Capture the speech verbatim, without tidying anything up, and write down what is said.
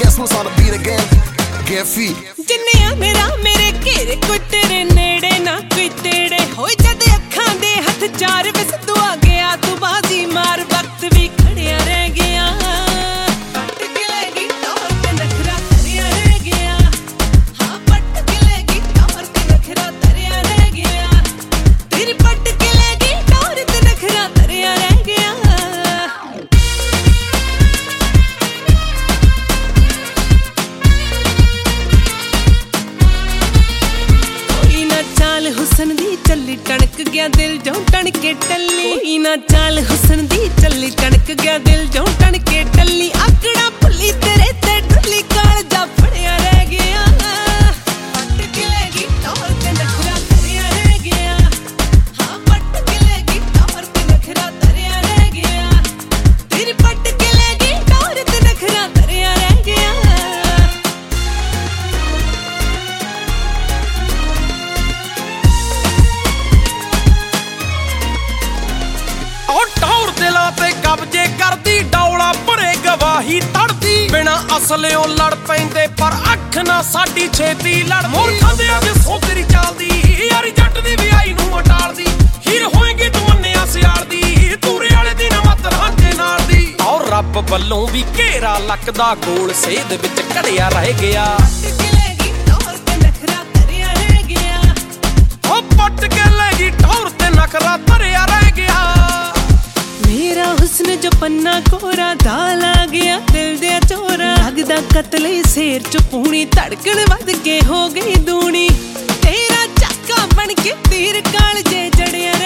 guess who's on the beat again? Get feet. ਜਿੰਨਿਆ ਮੇਰਾ ਮੇਰੇ ਘੇਰੇ ਕੋਈ ਤੇਰੇ ਨੇੜੇ ਨਾ ਕੋਈ ਤੇੜੇ ਹੋਏ ਜਦ ਅੱਖਾਂ ਦੇ ਹੱਥ ਚਾਰ ਵਸ ਤੂੰ ਆ ਗਿਆ ਤੂੰ ਬਾਜ਼ੀ ਮਾਰ ਵਕਤ ਵੀ ਖੜਿਆ ਰਹਿ ਗਿਆ ਪੱਟ ਕੇ ਲੈ ਗਈ ਟੌਰ ਤੇ ਨਖਰਾ ਤਰਿਆ ਰਹਿ ਗਿਆ ਹਾਂ ਪੱਟ ਕੇ ਲੈ ਗਈ ਟੌਰ ਤੇ ਨਖਰਾ ਤਰਿਆ ਰਹਿ ਗਿਆ ਤੇਰੀ ਪੱਟ ਕੇ ਲੈ ਗਈ ਟੌਰ ਤੇ ਨਖਰਾ ਤਰਿਆ ਰਹਿ ਗਿਆ हुसन दी चली टणक गया दिल जो टणके टल्ली कोई ना चाल हुसन दी चली टणक गया दिल जो टणके टल्ली आकड़ा भुली तेरे ते डुली काल जा फड़िया रह गया पट के लेगी टौर ते नखरा तरिया रह गया हाँ पट के लेगी टौर ते नखरा तरिया रह गया तेरी पट के लेगी टौर ते नखरा तरिया रह गया कब्जे करदी डौला भरे गवाही तड़दी बिना असलियों लड़ पैंदे पर अख ना साडी छेती लड़ मूर्खां दे अज सोतरी चालदी यारी जट दी विआई नूं अटालदी हीर होएगी तू मन्निया सियाल दी तूरे वाले दी ना मत रांझे नाल दी और रब वल्लों भी घेरा लकदा गोल सेध विच घड़िया रह गया पट के लेगी टौर ते नखरा तरिया रह गया ओ पट के लेगी टौर ते नखरा तरिया रह गया मेरा हुस्न जो पन्ना कोरा दाल आ गया दिल दे चोरा लगदा कतले शेर च पूनी धड़कन वध के हो गई दूनी तेरा चाका बन के तीर काल जे जड़िया